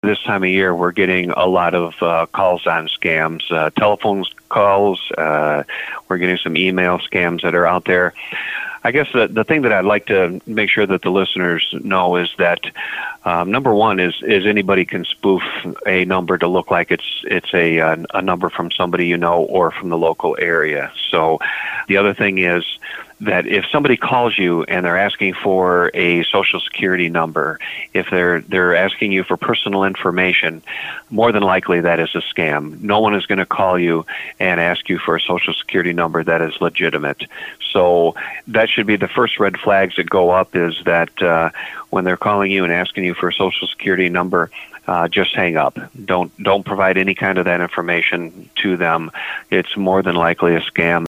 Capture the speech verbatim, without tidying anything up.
This time of year, we're getting a lot of uh, calls on scams, uh, telephone calls. Uh, we're getting some email scams that are out there. I guess the, the thing that I'd like to make sure that the listeners know is that um, number one is is anybody can spoof a number to look like it's it's a a, a number from somebody you know or from the local area. So the other thing is that if somebody calls you and they're asking for a social security number, if they're they're asking you for personal information, more than likely that is a scam. No one is going to call you and ask you for a social security number that is legitimate. So that should be the first red flags that go up, is that uh, when they're calling you and asking you for a social security number, uh, just hang up. Don't don't provide any kind of that information to them. It's more than likely a scam.